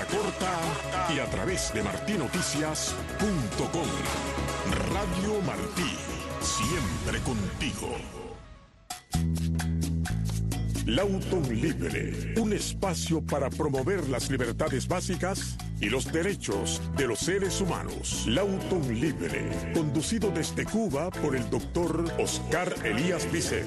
onda corta y a través de martinoticias.com. Radio Martí, siempre contigo. Lauton Libre, un espacio para promover las libertades básicas y los derechos de los seres humanos. Lauton Libre, conducido desde Cuba por el doctor Oscar Elías Bisset.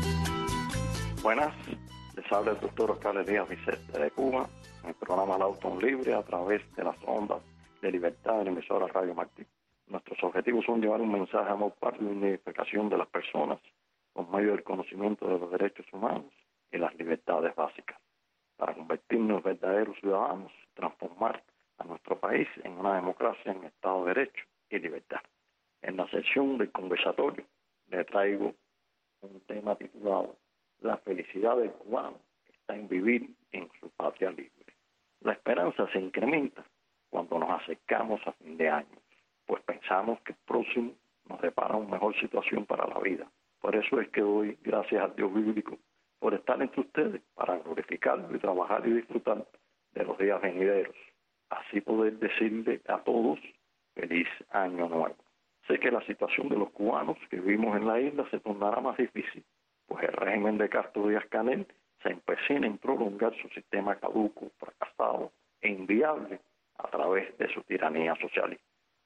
Buenas, les habla el doctor Oscar Elías Bisset de Cuba, en el programa Lauton Libre a través de las ondas de libertad de la emisora Radio Martí. Nuestros objetivos son llevar un mensaje de amor patrio y unificación de las personas por medio del conocimiento de los derechos humanos y las libertades básicas, para convertirnos en verdaderos ciudadanos, transformar a nuestro país en una democracia en Estado de Derecho y libertad. En la sección del conversatorio le traigo un tema titulado La felicidad del cubano está en vivir en su patria libre. La esperanza se incrementa cuando nos acercamos a fin de año, pues pensamos que el próximo nos depara una mejor situación para la vida. Por eso es que doy gracias al Dios bíblico por estar entre ustedes para glorificarlo y trabajar y disfrutar de los días venideros. Así poder decirle a todos feliz año nuevo. Sé que la situación de los cubanos que vivimos en la isla se tornará más difícil, pues el régimen de Castro Díaz-Canel se empecina en prolongar su sistema caduco, fracasado e inviable a través de su tiranía socialista.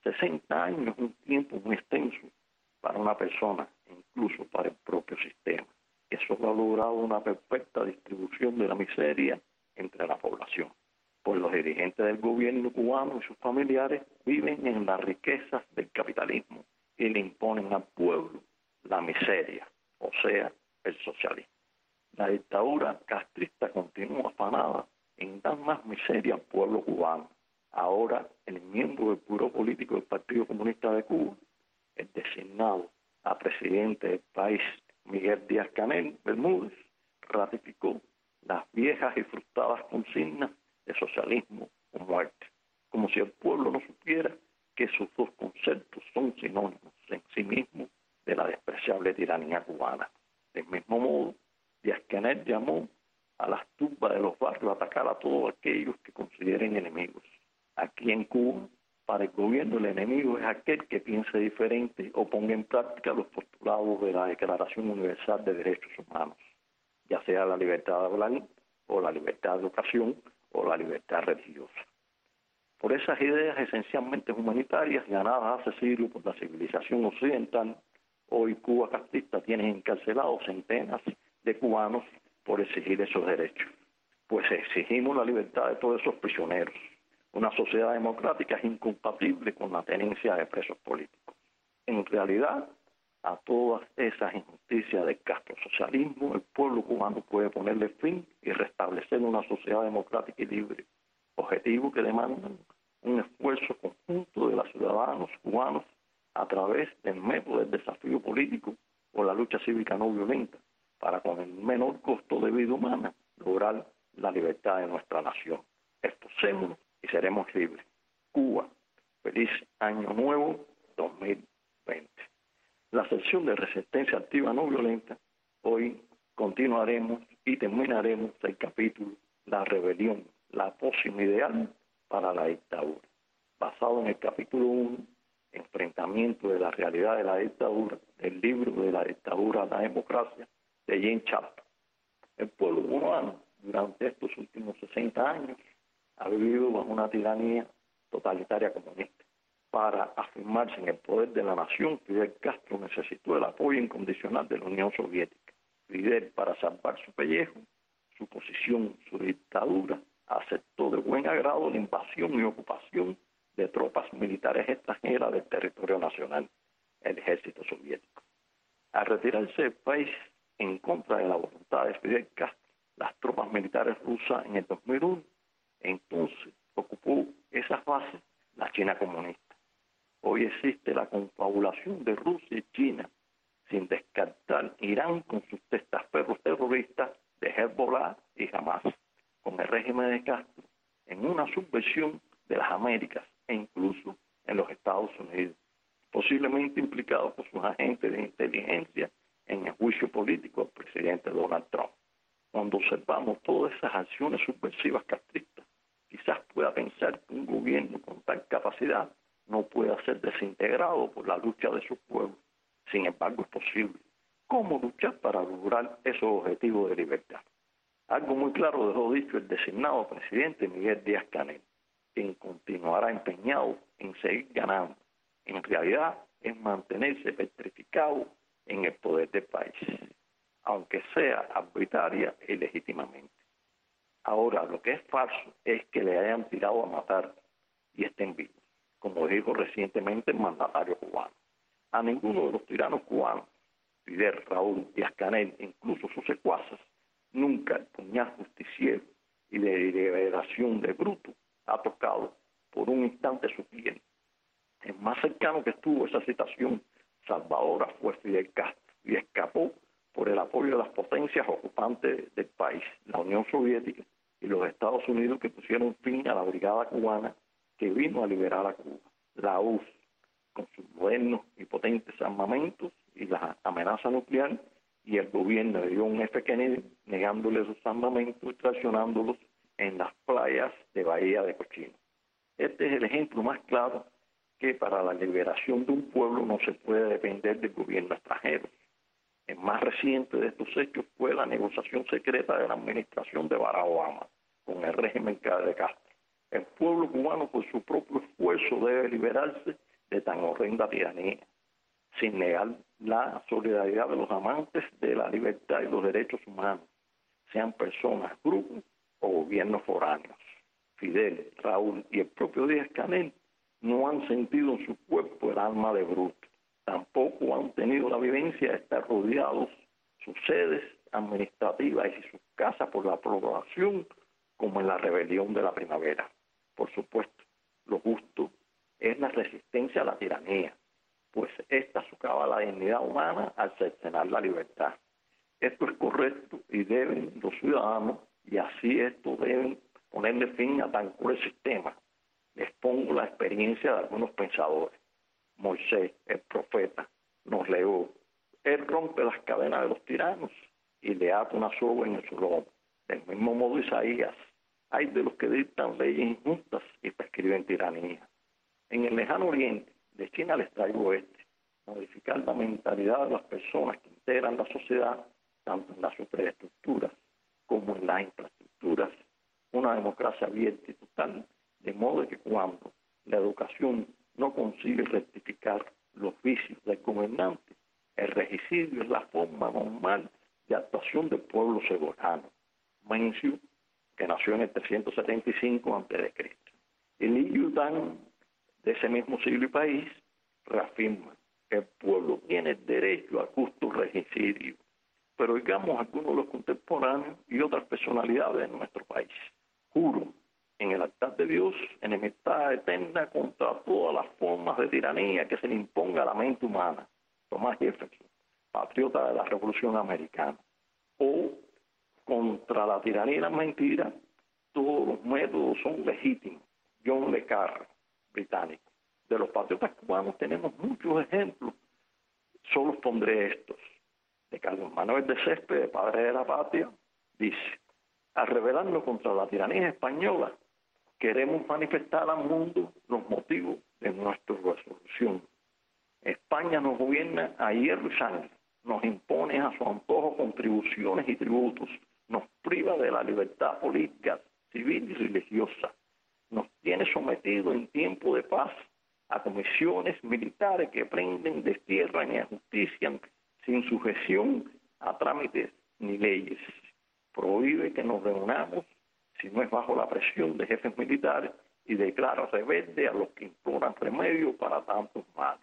60 años es un tiempo muy extenso para una persona, incluso para el propio sistema, que solo ha logrado una perfecta distribución de la miseria entre la población. Pues los dirigentes del gobierno cubano y sus familiares viven en las riquezas del capitalismo y le imponen al pueblo la miseria, o sea, el socialismo. La dictadura castrista continúa afanada en dar más miseria al pueblo cubano. Ahora, el miembro del Buró Político del Partido Comunista de Cuba, el designado a presidente del país, Miguel Díaz-Canel Bermúdez, ratificó las viejas y frustradas consignas de socialismo o muerte, como si el pueblo no supiera que esos dos conceptos son sinónimos en sí mismos de la despreciable tiranía cubana. Del mismo modo, Díaz-Canel llamó a las tumbas de los barrios a atacar a todos aquellos que consideren enemigos. Aquí en Cuba, para el gobierno, el enemigo es aquel que piense diferente o ponga en práctica los postulados de la Declaración Universal de Derechos Humanos, ya sea la libertad de hablar o la libertad de educación o la libertad religiosa. Por esas ideas esencialmente humanitarias ganadas hace siglos por la civilización occidental, hoy Cuba castrista tiene encarcelados centenas de cubanos por exigir esos derechos. Pues exigimos la libertad de todos esos prisioneros. Una sociedad democrática es incompatible con la tenencia de presos políticos. En realidad, a todas esas injusticias del castrosocialismo, el pueblo cubano puede ponerle fin y restablecer una sociedad democrática y libre, objetivo que demanda un esfuerzo conjunto de los ciudadanos cubanos a través del método del desafío político o la lucha cívica no violenta, para con el menor costo de vida humana lograr la libertad de nuestra nación. Esforcémonos y seremos libres. Cuba, feliz año nuevo 2020. La sección de resistencia activa no violenta, hoy continuaremos y terminaremos el capítulo La rebelión, la pócima ideal para la dictadura, basado en el capítulo 1, enfrentamiento de la realidad de la dictadura, del libro de la dictadura a la democracia, de Jean Chapman. El pueblo cubano durante estos últimos 60 años ha vivido bajo una tiranía totalitaria comunista. Para afirmarse en el poder de la nación, Fidel Castro necesitó el apoyo incondicional de la Unión Soviética. Fidel, para salvar su pellejo, su posición, su dictadura, aceptó de buen agrado la invasión y ocupación de tropas militares extranjeras del territorio nacional, el ejército soviético. Al retirarse del país en contra de la voluntad de Fidel Castro, las tropas militares rusas en el 2001, entonces ocupó esas bases la China comunista. Hoy existe la confabulación de Rusia y China, sin descartar Irán con sus testaferros terroristas de Hezbollah y Hamas, con el régimen de Castro en una subversión de las Américas e incluso en los Estados Unidos, posiblemente implicados por sus agentes de inteligencia en el juicio político al presidente Donald Trump. Cuando observamos todas esas acciones subversivas castristas, quizás pueda pensar que un gobierno con tal capacidad no pueda ser desintegrado por la lucha de sus pueblos. Sin embargo, es posible. ¿Cómo luchar para lograr esos objetivos de libertad? Algo muy claro dejó dicho el designado presidente Miguel Díaz-Canel, quien continuará empeñado en seguir ganando. En realidad es mantenerse petrificado en el poder del país, aunque sea arbitraria y legítimamente. Ahora, lo que es falso es que le hayan tirado a matar y estén vivos, como dijo recientemente el mandatario cubano. A ninguno de los tiranos cubanos, Fidel, Raúl, Díaz-Canel, incluso sus secuaces, nunca el puñal justiciero y de liberación de bruto ha tocado por un instante su piel. El más cercano que estuvo a esa situación salvadora fue Fidel Castro y escapó por el apoyo de las potencias ocupantes del país, la Unión Soviética y los Estados Unidos, que pusieron fin a la brigada cubana que vino a liberar a Cuba. La URSS, con sus modernos y potentes armamentos y la amenaza nuclear, y el gobierno de John F. Kennedy negándoles sus armamentos y traicionándolos en las playas de Bahía de Cochino. Este es el ejemplo más claro que para la liberación de un pueblo no se puede depender del gobierno extranjero. El más reciente de estos hechos fue la negociación secreta de la administración de Barack Obama con el régimen de Castro. El pueblo cubano, por su propio esfuerzo, debe liberarse de tan horrenda tiranía, sin negar la solidaridad de los amantes de la libertad y los derechos humanos, sean personas, grupos o gobiernos foráneos. Fidel, Raúl y el propio Díaz-Canel no han sentido en su cuerpo el alma de bruto. Tampoco han tenido la vivencia de estar rodeados sus sedes administrativas y sus casas por la población como en la rebelión de la primavera. Por supuesto, lo justo es la resistencia a la tiranía, pues esta socava la dignidad humana al cercenar la libertad. Esto es correcto y deben los ciudadanos, y así esto deben ponerle fin a tan cruel sistema. Les pongo la experiencia de algunos pensadores. Moisés, el profeta, nos legó: él rompe las cadenas de los tiranos y le ata una soga en su lomo. Del mismo modo Isaías: hay de los que dictan leyes injustas y prescriben tiranía. En el lejano oriente, de China les traigo modificar la mentalidad de las personas que integran la sociedad, tanto en las superestructuras como en las infraestructuras, una democracia abierta y total, de modo que cuando la educación no consigue rectificar los vicios del gobernante, el regicidio es la forma normal de actuación del pueblo soberano. Mencio, que nació en el 375 a.C. Y Li Yutang, de ese mismo siglo y país, reafirma que el pueblo tiene el derecho al justo regicidio. Pero oigamos algunos de los contemporáneos y otras personalidades de nuestro país. Juro en el altar de Dios enemistad eterna contra todas las formas de tiranía que se le imponga a la mente humana. Thomas Jefferson, patriota de la Revolución Americana. O contra la tiranía y la mentira, todos los métodos son legítimos. John Le Carre, británico. De los patriotas cubanos tenemos muchos ejemplos, solo pondré estos. De Carlos Manuel de Céspedes, padre de la patria, dice: al rebelarnos contra la tiranía española, queremos manifestar al mundo los motivos de nuestra resolución. España nos gobierna a hierro y sangre, nos impone a su antojo contribuciones y tributos, nos priva de la libertad política, civil y religiosa, nos tiene sometidos en tiempo de paz a comisiones militares que prenden, destierran y ajustician sin sujeción a trámites ni leyes. Prohíbe que nos reunamos si no es bajo la presión de jefes militares y declara rebelde a los que imploran remedio para tantos males.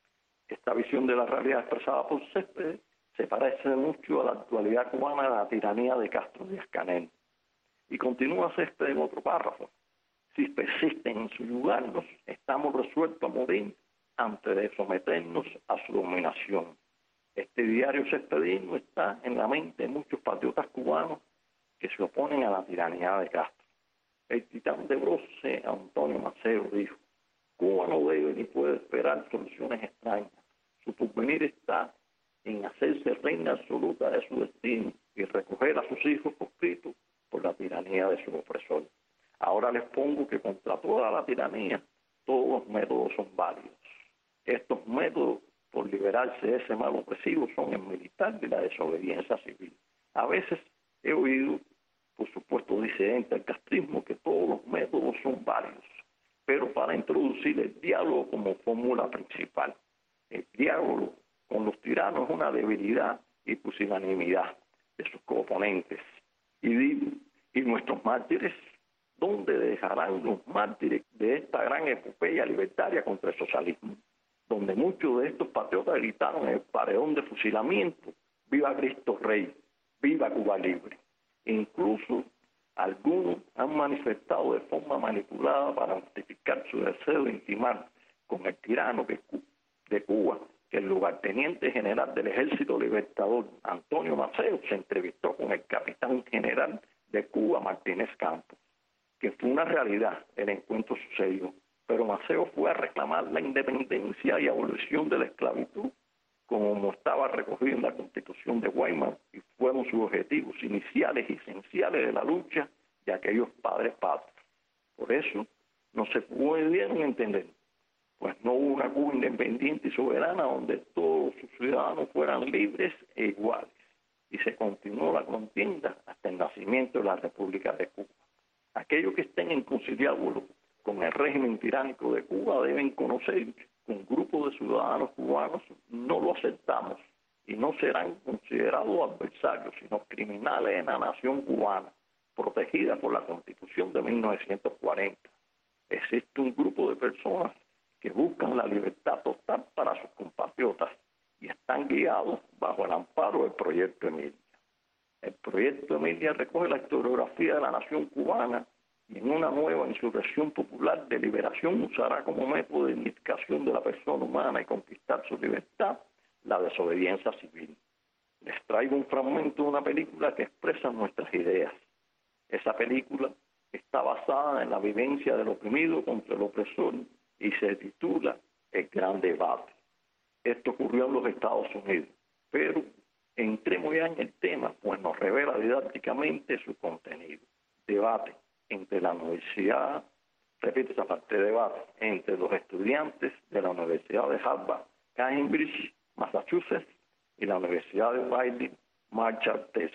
Esta visión de la realidad expresada por Céspedes se parece mucho a la actualidad cubana de la tiranía de Castro Díaz-Canel. Y continúa Céspedes en otro párrafo: si persisten en subyugarnos, estamos resueltos a morir antes de someternos a su dominación. Este diario cespedino está en la mente de muchos patriotas cubanos que se oponen a la tiranía de Castro. El titán de bronce Antonio Maceo dijo: Cuba no debe ni puede esperar soluciones extrañas. Su porvenir está en hacerse reina absoluta de su destino y recoger a sus hijos proscritos por la tiranía de su opresor. Ahora les pongo que que contra toda la tiranía, todos los métodos son válidos. Estos métodos, por liberarse de ese mal opresivo, son el militar y la desobediencia civil. A veces he oído, por supuesto, disidentes del castrismo, que todos los métodos son válidos, pero para introducir el diálogo como fórmula principal. El diálogo con los tiranos es una debilidad y pusilanimidad de sus oponentes. Y nuestros mártires, ¿dónde dejarán los mártires de esta gran epopeya libertaria contra el socialismo? Donde muchos de estos patriotas gritaron en el paredón de fusilamiento: ¡Viva Cristo Rey! ¡Viva Cuba Libre! Incluso algunos han manifestado de forma manipulada para justificar su deseo de intimar con el tirano de Cuba, que el lugarteniente general del Ejército Libertador, Antonio Maceo, se entrevistó con el capitán general de Cuba, Martínez Campos, que fue una realidad. El encuentro sucedió, pero Maceo fue a reclamar la independencia y abolición de la esclavitud, como estaba recogido en la Constitución de Weimar, y fueron sus objetivos iniciales y esenciales de la lucha de aquellos padres patrios. Por eso no se pudieron entender, pues no hubo una Cuba independiente y soberana donde todos sus ciudadanos fueran libres e iguales, y se continuó la contienda hasta el nacimiento de la República de Cuba. Aquellos que estén en conciliábulo con el régimen tiránico de Cuba deben conocer que un grupo de ciudadanos cubanos no lo aceptamos y no serán considerados adversarios, sino criminales en la nación cubana, protegida por la Constitución de 1940. Existe un grupo de personas que buscan la libertad total para sus compatriotas y están guiados bajo el amparo del Proyecto Emilia. El Proyecto Emilia recoge la historiografía de la nación cubana y en una nueva insurrección popular de liberación usará como método de identificación de la persona humana y conquistar su libertad la desobediencia civil. Les traigo un fragmento de una película que expresa nuestras ideas. Esa película está basada en la vivencia del oprimido contra el opresor y se titula El Gran Debate. Esto ocurrió en los Estados Unidos, pero entremos ya en el tema, pues nos revela didácticamente su contenido. Debate entre la universidad, repite esa parte, debate entre los estudiantes de la Universidad de Harvard, Cambridge, Massachusetts, y la Universidad de Wiley, Marshall, Texas,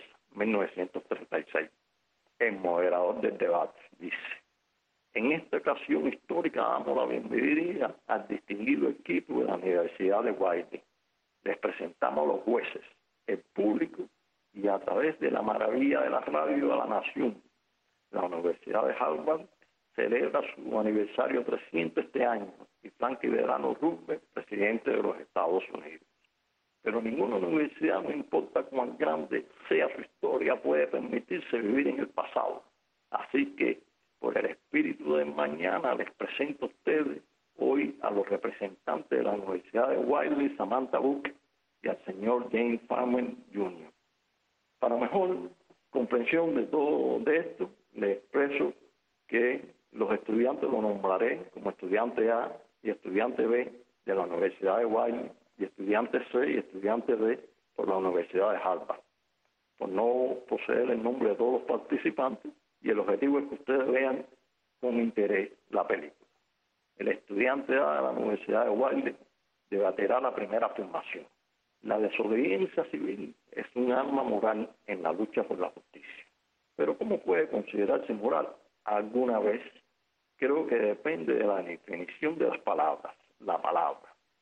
1936. El moderador del debate dice: en esta ocasión histórica damos la bienvenida al distinguido equipo de la Universidad de Wiley. Les presentamos a los jueces, el público y a través de la maravilla de la radio de la nación. La Universidad de Harvard celebra su aniversario 300 este año y Franklin Delano Roosevelt, presidente de los Estados Unidos. Pero ninguna universidad, no importa cuán grande sea su historia, puede permitirse vivir en el pasado. Así que, por el espíritu de mañana, les presento a ustedes hoy a los representantes de la Universidad de Wiley, Samantha Buck, y al señor James Farmer Jr. Para mejor comprensión de todo de esto, les expreso que los estudiantes los nombraré como estudiante A y estudiante B de la Universidad de Wiley, y estudiante C y estudiante D por la Universidad de Harvard, por no poseer el nombre de todos los participantes, y el objetivo es que ustedes vean con interés la película. El estudiante A de la Universidad de Wiley debatirá la primera afirmación: la desobediencia civil es un arma moral en la lucha por la justicia. Pero ¿cómo puede considerarse moral? Alguna vez creo que depende de la definición de las palabras, la palabra.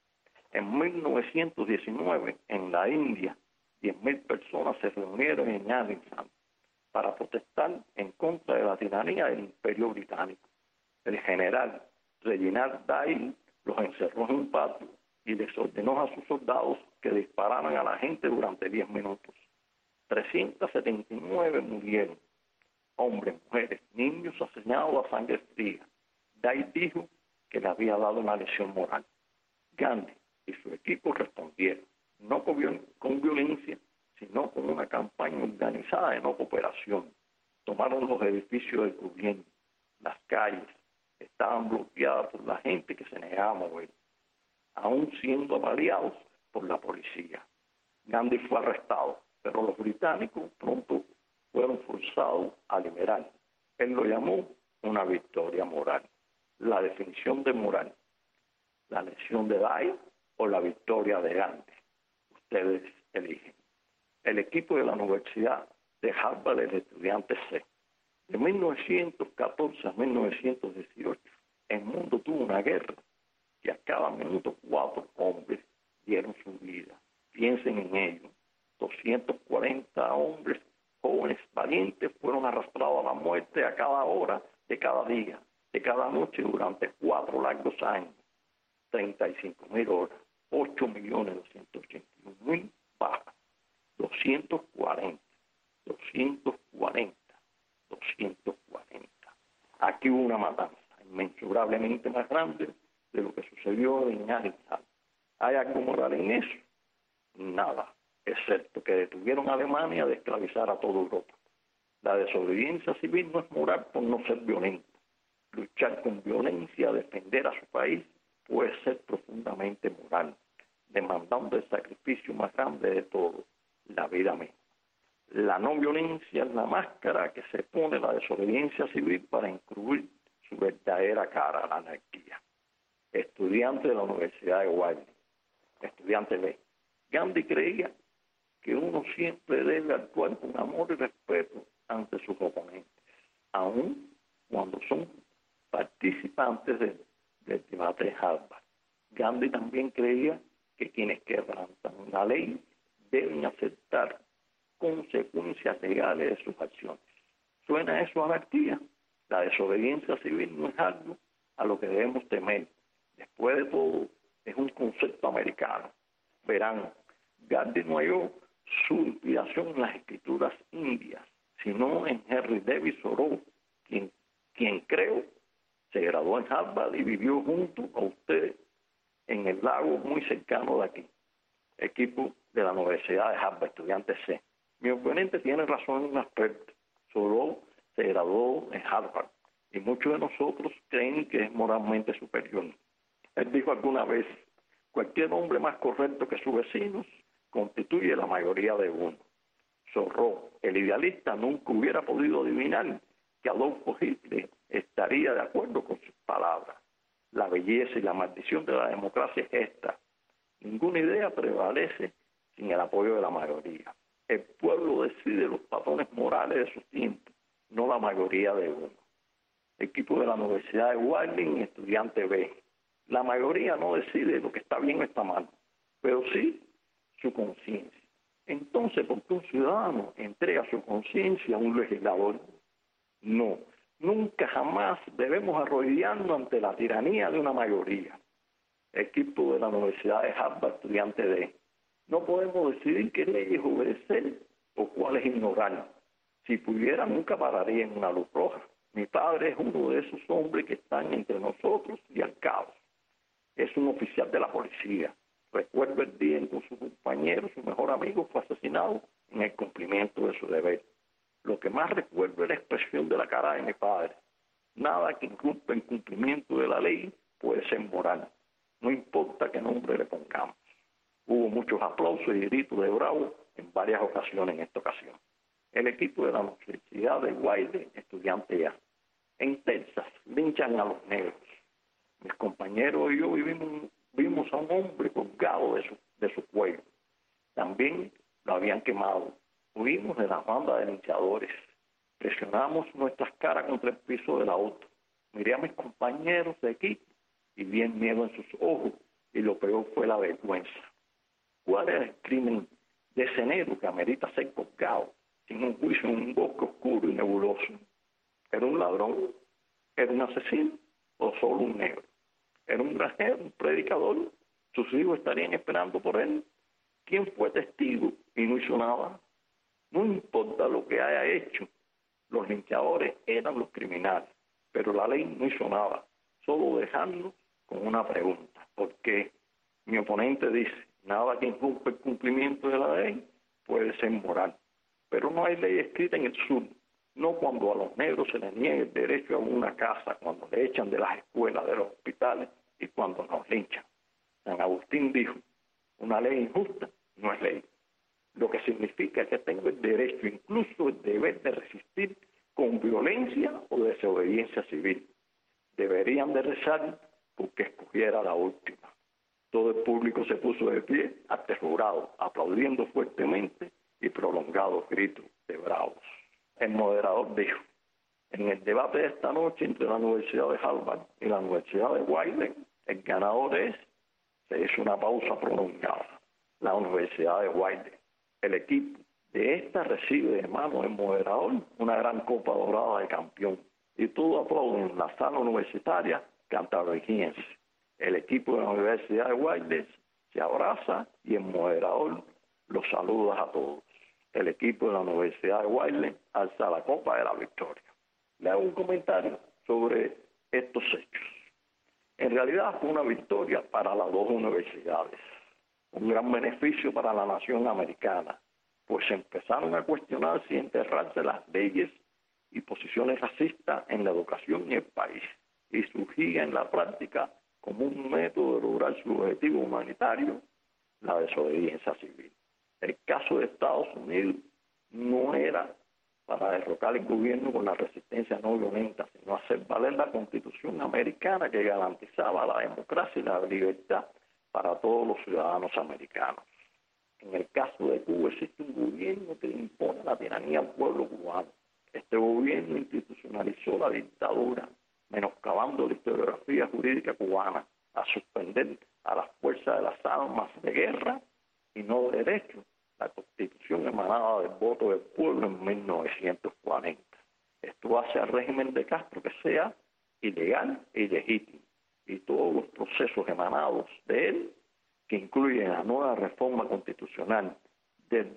En 1919, en la India, 10,000 personas se reunieron en Allentown para protestar en contra de la tiranía del Imperio Británico. El general Reginald Dale los encerró en un patio y les ordenó a sus soldados que dispararan a la gente durante 10 minutos. 379 murieron, hombres, mujeres, niños asesinados a sangre fría. Dale dijo que le había dado una lección moral. Gandhi y su equipo respondieron, no con violencia, sino con una campaña organizada de no cooperación. Tomaron los edificios del gobierno, las calles estaban bloqueadas por la gente que se negaba a mover, aún siendo avaliados por la policía. Gandhi fue arrestado, pero los británicos pronto fueron forzados a liberar. Él lo llamó una victoria moral. La definición de moral, la lesión de Day o la victoria de Gandhi. Ustedes eligen. El equipo de la Universidad de Harvard, el estudiante C. De 1914 a 1918, el mundo tuvo una guerra que a cada minuto 4 hombres dieron su vida. Piensen en ello. 240 hombres jóvenes valientes fueron arrastrados a la muerte a cada hora de cada día, de cada noche durante 4 largos años. 35.000 horas, 8.281.000 bajas, 240. Aquí hubo una matanza inmensurablemente más grande de lo que sucedió en Arizal. ¿Hay algo moral en eso? Nada, excepto que detuvieron a Alemania de esclavizar a toda Europa. La desobediencia civil no es moral por no ser violenta. Luchar con violencia, defender a su país, puede ser profundamente moral, demandando el sacrificio más grande de todo, la vida misma. La no violencia es la máscara que se pone la desobediencia civil para encubrir su verdadera cara, la anarquía. Estudiante de la Universidad de Wiley, estudiante B. Gandhi creía que uno siempre debe actuar con amor y respeto ante sus oponentes, aun cuando son participantes del debate de Harvard. Gandhi también creía que quienes quebrantan la ley deben aceptar consecuencias legales de sus acciones. ¿Suena eso a anarquía? La desobediencia civil no es algo a lo que debemos temer. Después de todo, es un concepto americano. Verán, Gandhi no halló su inspiración en las escrituras indias, sino en Henry David Thoreau, quien creo se graduó en Harvard y vivió junto a ustedes en el lago muy cercano de aquí. Equipo de la Universidad de Harvard, estudiante C. Mi oponente tiene razón en un aspecto. Thoreau se graduó en Harvard y muchos de nosotros creen que es moralmente superior. Él dijo alguna vez, cualquier hombre más correcto que sus vecinos constituye la mayoría de uno. Thoreau, el idealista, nunca hubiera podido adivinar que Adolfo Hitler estaría de acuerdo con sus palabras. La belleza y la maldición de la democracia es esta. Ninguna idea prevalece sin el apoyo de la mayoría. El pueblo decide los patrones morales de sus tiempos, no la mayoría de uno. Equipo de la Universidad de Wiley, estudiante B. La mayoría no decide lo que está bien o está mal, pero sí su conciencia. Entonces, ¿por qué un ciudadano entrega su conciencia a un legislador? No, nunca jamás debemos arrodillarnos ante la tiranía de una mayoría. Equipo de la Universidad de Harvard, estudiante D. No podemos decidir qué leyes obedecer o cuáles ignorar. Si pudiera, nunca pararía en una luz roja. Mi padre es uno de esos hombres que están entre nosotros y al caos. Es un oficial de la policía. Recuerdo el día en que su compañero, su mejor amigo, fue asesinado en el cumplimiento de su deber. Lo que más recuerdo es la expresión de la cara de mi padre. Nada que incumpa el cumplimiento de la ley puede ser moral. No importa qué nombre le pongamos. Hubo muchos aplausos y gritos de bravo en varias ocasiones en esta ocasión. El equipo de la Universidad de Wiley, estudiante A. En Texas, linchan a los negros. Mis compañeros y yo vimos a un hombre colgado de su cuello. También lo habían quemado. Huimos de la banda de linchadores. Presionamos nuestras caras contra el piso del auto. Miré a mis compañeros de equipo y vi el miedo en sus ojos, y lo peor fue la vergüenza. ¿Cuál era el crimen de ese negro que amerita ser colgado sin un juicio en un bosque oscuro y nebuloso? ¿Era un ladrón? ¿Era un asesino? ¿O solo un negro? ¿Era un granjero, un predicador? ¿Sus hijos estarían esperando por él? ¿Quién fue testigo y no hizo nada? No importa lo que haya hecho, los linchadores eran los criminales, pero la ley no hizo nada, solo dejarnos con una pregunta. ¿Por qué? Mi oponente dice, nada que incumpa el cumplimiento de la ley puede ser moral, pero no hay ley escrita en el sur, no cuando a los negros se les niegue el derecho a una casa, cuando le echan de las escuelas, de los hospitales y cuando nos linchan. San Agustín dijo, una ley injusta no es ley, lo que significa que tengo el derecho, incluso el deber de resistir con violencia o desobediencia civil. civil. Deberían de rezar porque escogiera la última. Todo el público se puso de pie, aterrorado, aplaudiendo fuertemente y prolongados gritos de bravos. El moderador dijo: en el debate de esta noche entre la Universidad de Harvard y la Universidad de Wiley, el ganador es, se hizo una pausa prolongada, la Universidad de Wiley. El equipo de esta recibe de mano del moderador una gran copa dorada de campeón y todos aplauden en la sala universitaria cantabrigiense. El equipo de la Universidad de Wiley se abraza y el moderador los saluda a todos. El equipo de la Universidad de Wiley alza la copa de la victoria. Le hago un comentario sobre estos hechos. En realidad fue una victoria para las dos universidades, un gran beneficio para la nación americana, pues empezaron a cuestionar si enterrarse las leyes y posiciones racistas en la educación y el país, y surgía en la práctica como un método de lograr su objetivo humanitario, la desobediencia civil. El caso de Estados Unidos no era para derrocar el gobierno con la resistencia no violenta, sino hacer valer la Constitución americana que garantizaba la democracia y la libertad para todos los ciudadanos americanos. En el caso de Cuba existe un gobierno que impone la tiranía al pueblo cubano. Este gobierno institucionalizó la dictadura, menoscabando la historiografía jurídica cubana, a suspender a las fuerzas de las armas de guerra y no de derecho la Constitución emanada del voto del pueblo en 1940. Esto hace al régimen de Castro que sea ilegal e ilegítimo, y todos los procesos emanados de él, que incluyen la nueva reforma constitucional del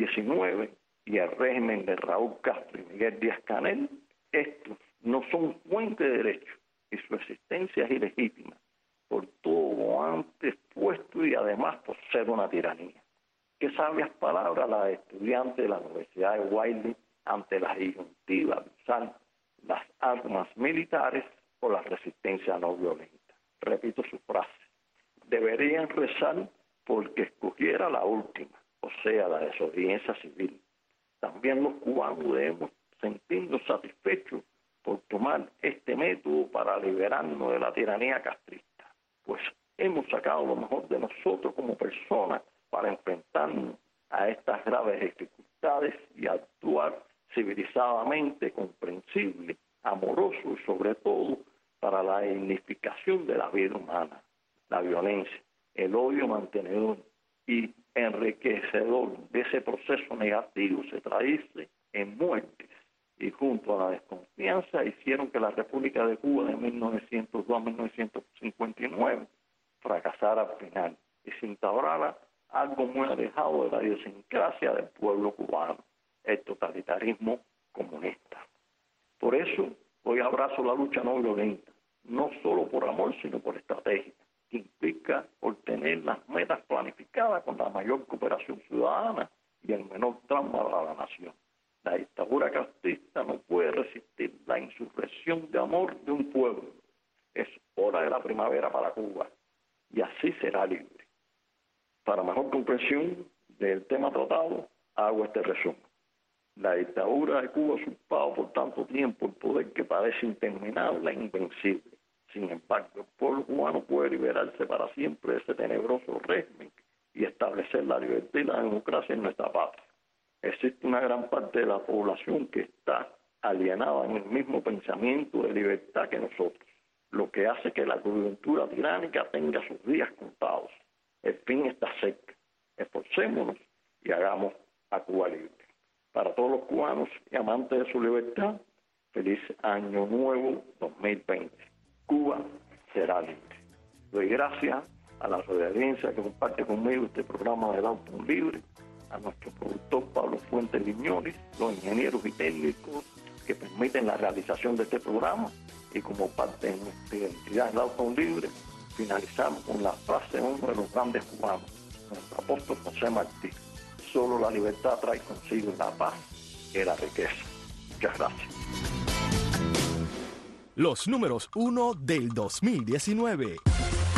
2019 y el régimen de Raúl Castro y Miguel Díaz-Canel, estos no son fuente de derecho y su existencia es ilegítima por todo lo antes puesto y además por ser una tiranía. Qué sabias palabras las de estudiantes de la Universidad de Wiley ante la disyuntiva de usar las armas militares o la resistencia no violenta. Repito su frase: deberían rezar porque escogiera la última, o sea, la desobediencia civil. También los cubanos debemos sentirnos satisfechos por tomar este método para liberarnos de la tiranía castrista, pues hemos sacado lo mejor de nosotros como personas para enfrentarnos a estas graves dificultades y actuar civilizadamente, comprensible, amoroso y sobre todo para la dignificación de la vida humana. La violencia, el odio mantenedor y enriquecedor de ese proceso negativo se traduce en muertes, y junto a la desconfianza hicieron que la República de Cuba de 1902 a 1959 fracasara al final y se instaurara algo muy alejado de la idiosincrasia del pueblo cubano, el totalitarismo comunista. Por eso hoy abrazo la lucha no violenta, no solo por amor sino por estrategia, que implica obtener las metas planificadas con la mayor cooperación ciudadana y el menor trauma para la nación. La dictadura castrista no puede resistir la insurrección de amor de un pueblo. Es hora de la primavera para Cuba y así será libre. Para mejor comprensión del tema tratado, hago este resumen. La dictadura de Cuba ha usurpado por tanto tiempo el poder que parece interminable e invencible. Sin embargo, el pueblo cubano puede liberarse para siempre de ese tenebroso régimen y establecer la libertad y la democracia en nuestra patria. Existe una gran parte de la población que está alienada en el mismo pensamiento de libertad que nosotros, lo que hace que la coyuntura tiránica tenga sus días contados. El fin está cerca. Esforcémonos y hagamos a Cuba libre. Para todos los cubanos y amantes de su libertad, feliz Año Nuevo 2020. Cuba será libre. Doy gracias a la audiencia que comparte conmigo este programa del Auto Libre, a nuestro productor Pablo Fuentes Liñones, los ingenieros y técnicos que permiten la realización de este programa, y como parte de nuestra identidad del Auto Libre, finalizamos con la frase de uno de los grandes cubanos, nuestro apóstol José Martí: solo la libertad trae consigo la paz y la riqueza. Muchas gracias. Los números 1 del 2019.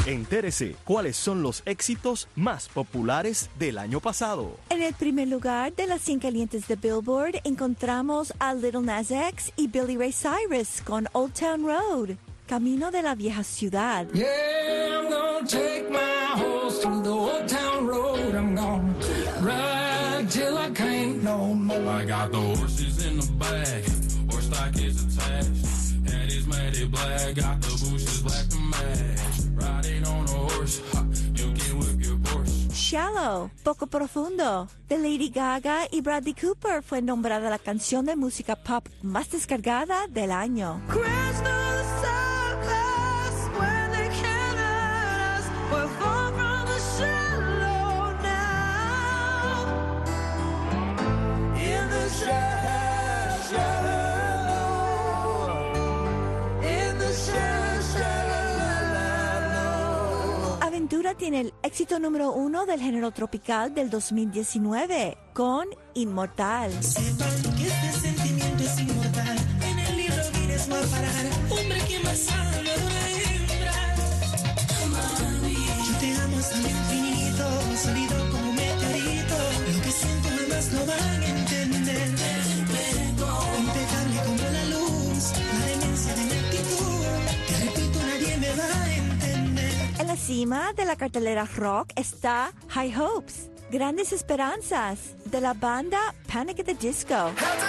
Entérese cuáles son los éxitos más populares del año pasado. En el primer lugar de las 100 calientes de Billboard encontramos a Little Nas X y Billy Ray Cyrus con Old Town Road, Camino de la Vieja Ciudad. Yeah, I'm gonna take my horse through the Old Town Road. I'm gonna ride till I can't no more. I got the horses in the back, horse stock is attached. And it's matted black, got the bushes black to match. Riding on a horse, you can whip your Porsche. Shallow, Poco Profundo, de Lady Gaga y Bradley Cooper fue nombrada la canción de música pop más descargada del año. Aventura tiene el éxito número 1 del género tropical del 2019 con Inmortal. Sepan que este sentimiento es inmortal. En el libro Guinness va a parar. Hombre que más ama de una hembra. Mami, yo te amo hasta el infinito, sólido como un meteorito. Lo que siento jamás lo van a entender. Impecable como la luz, la demencia de mi actitud. Te repito, nadie me va a entender. En la cima de la cartelera rock está High Hopes, Grandes Esperanzas, de la banda Panic at the Disco.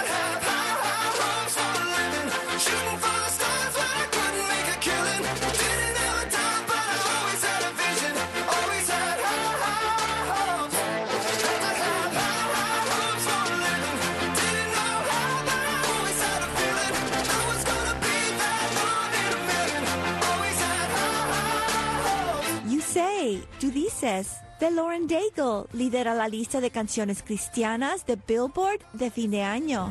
Tú dices, de Lauren Daigle, lidera la lista de canciones cristianas de Billboard de fin de año.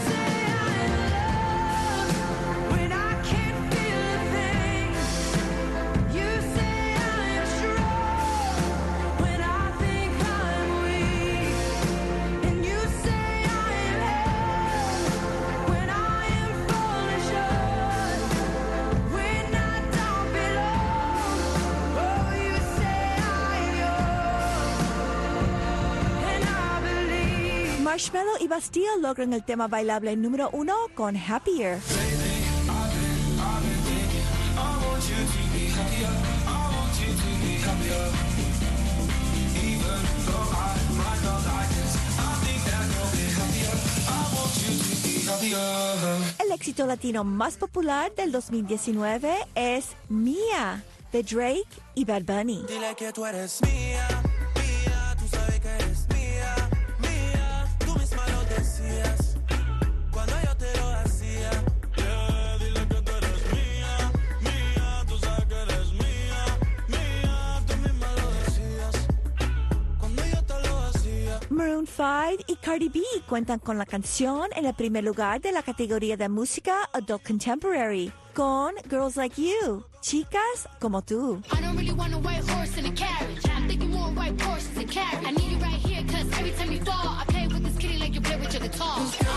Marshmello y Bastille logran el tema bailable número 1 con Happier. El éxito latino más popular del 2019 es Mía, de Drake y Bad Bunny. Dile que tú eres mía, mía, tú sabes que eres mía, mía, tú misma lo decías cuando yo te lo hacía. Yeah, dile que tú eres mía, mía, tú sabes que eres mía, mía, tú misma lo decías cuando yo te lo hacía. Maroon 5 y Cardi B cuentan con la canción en el primer lugar de la categoría de música Adult Contemporary, con Girls Like You, Chicas Como Tú. I don't really want a white horse in a carriage. I'm thinking more white horses and carriage. I need you right here, cause every time you fall, I play with this kitty like you play with your guitar.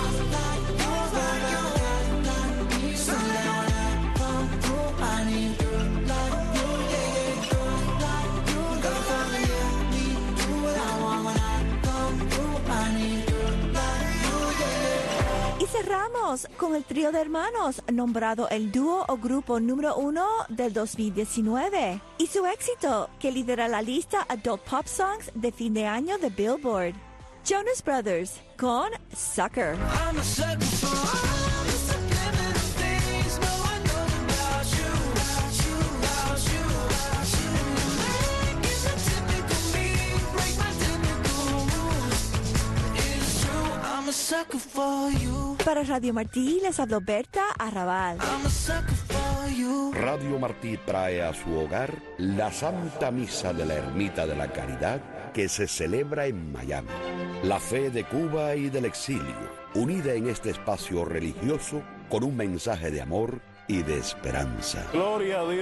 Y cerramos con el trío de hermanos, nombrado el dúo o grupo número 1 del 2019, y su éxito, que lidera la lista Adult Pop Songs de fin de año de Billboard. Jonas Brothers con Sucker. I'm a sucker for all the subliminal things no one knows about you, about you, about you, about you. Make it the typical me, break my typical rules. It's true, I'm a sucker for you. Para Radio Martí les habló Berta Arrabal. I'm a sucker for you. Radio Martí trae a su hogar la Santa Misa de la Ermita de la Caridad que se celebra en Miami. La fe de Cuba y del exilio, unida en este espacio religioso con un mensaje de amor y de esperanza. Gloria a Dios.